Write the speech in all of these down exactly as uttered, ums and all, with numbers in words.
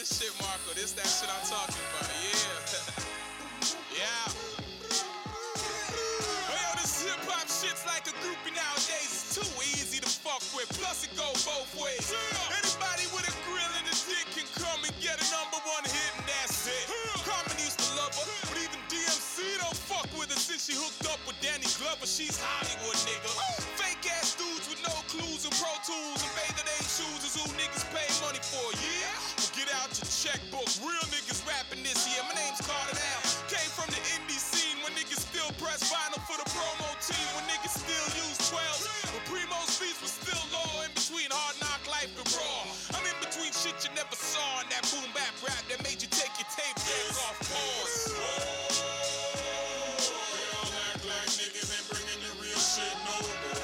that shit, Marco. This that shit I'm talking about. Yeah. Yeah. Oh, yo, this hip-hop shit's like a groupie nowadays. It's too easy to fuck with. Plus it go both ways. Anybody with a grill and a dick can come and get a number one hit and that's it. Common used to love her, but even D M C don't fuck with her since she hooked up with Danny Glover. She's Hollywood, nigga. Fake ass dudes with no clues and Pro Tools and bathe their shoes is who niggas pay money for, yeah? Well, get out your checkbook. Real niggas rapping this year. My name's Cardinal. Came from the indie scene when niggas still press vinyl for the promo team. When niggas still use twelve. When Primo's beats was still low in between Hard Knock Life and Raw. I'm in between shit you never saw in that boom bap rap that made you take your tape decks off pause. Y'all act like niggas ain't bringing the real shit no more.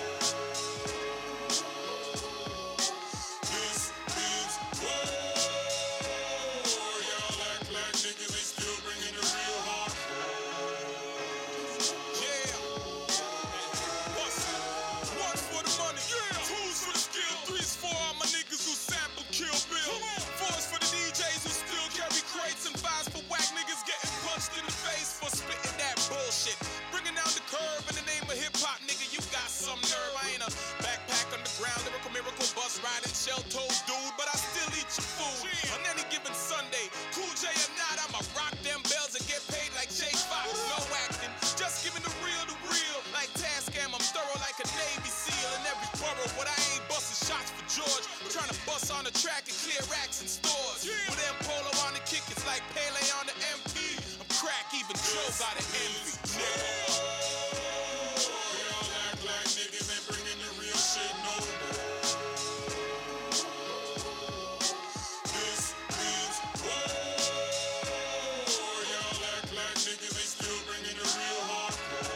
This is war. Y'all act like niggas ain't still bringing the real hardcore. Yeah. What's One's for the money, yeah. Two's for the skill, three's for all my niggas who sample Kill Bill. Four's for the D Js who still carry crates, and five's for whack niggas getting punched in the face for spitting that bullshit. Bringing down the curve in the name of hip hop, nigga, you got some nerve. I ain't a backpack underground, lyrical miracle, bus riding, shell-toed dude, but I still eat your food on any given Sunday. Cool J or not, I'ma rock them bells and get paid like Jay Fox. No acting, just giving the real to real. Like Tascam, I'm thorough like a Navy SEAL in every borough. But I ain't busting shots for George. I'm trying to bust on the track and clear racks and stores. With M Polo on the kick, it's like Pele on the M P. I'm crack, even Joe got an envy. Y'all act like niggas ain't bringing the real shit no more. This is war. Y'all act like niggas ain't still bringing the real hardcore.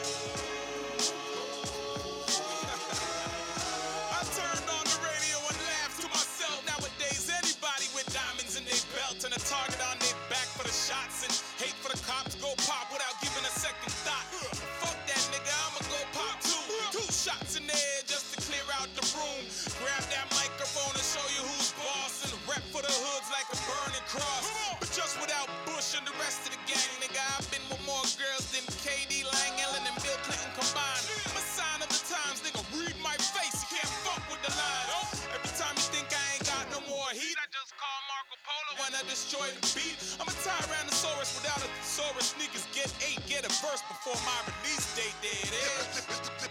I turned on the radio and laughed to myself. Nowadays, anybody with diamonds in their belt and a target on their back for the shots and hate for the cops go pop without giving a second thought. Fuck that nigga, I'ma go pop two. Two shots in the air just to clear out the room. Grab that microphone and show you who's boss and rep for the hoods like a burning cross. But just without Bush and the rest of the gang, nigga, I've been with more girls than K D Lang, Ellen, and Bill Clinton combined. I'm a sign of the times, nigga, read my face, you can't fuck with the lines. Every time you think I ain't got no more heat, I just call Marco Polo when I destroy the beat. I'm a Tyrannosaurus without a thesaurus. Niggas get eight, get a verse before my release date. There it is.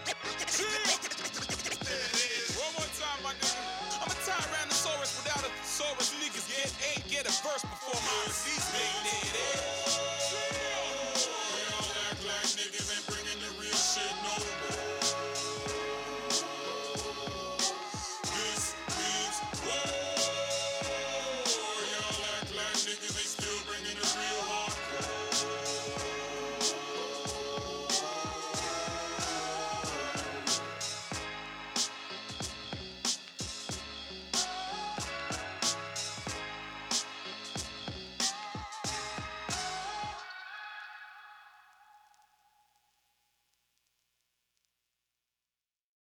One more time, my nigga. I'm a Tyrannosaurus without a thesaurus. Niggas get eight, get a verse before my release date. There it is.